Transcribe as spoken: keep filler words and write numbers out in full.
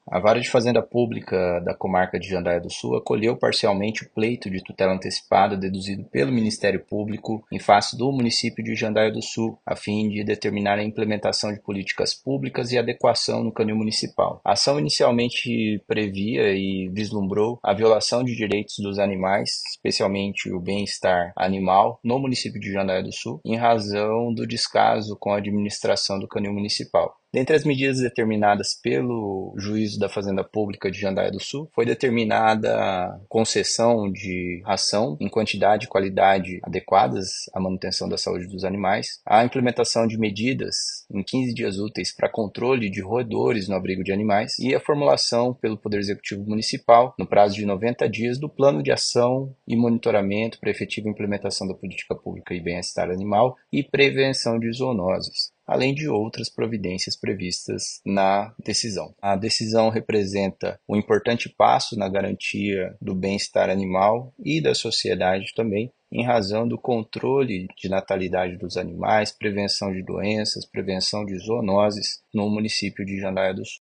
A Vara de Fazenda Pública da Comarca de Jandaia do Sul acolheu parcialmente o pleito de tutela antecipada deduzido pelo Ministério Público em face do município de Jandaia do Sul, a fim de determinar a implementação de políticas públicas e adequação no canil municipal. A ação inicialmente previa e vislumbrou a violação de direitos dos animais, especialmente o bem-estar animal, no município de Jandaia do Sul, em razão do descaso com a administração do canil municipal. Dentre as medidas determinadas pelo Juízo da Fazenda Pública de Jandaia do Sul, foi determinada a concessão de ração em quantidade e qualidade adequadas à manutenção da saúde dos animais, a implementação de medidas em quinze dias úteis para controle de roedores no abrigo de animais e a formulação pelo Poder Executivo Municipal, no prazo de noventa dias, do plano de ação e monitoramento para efetiva implementação da política pública e bem-estar animal e prevenção de zoonoses, além de outras providências previstas na decisão. A decisão representa um importante passo na garantia do bem-estar animal e da sociedade também, em razão do controle de natalidade dos animais, prevenção de doenças, prevenção de zoonoses no município de Jandaia do Sul.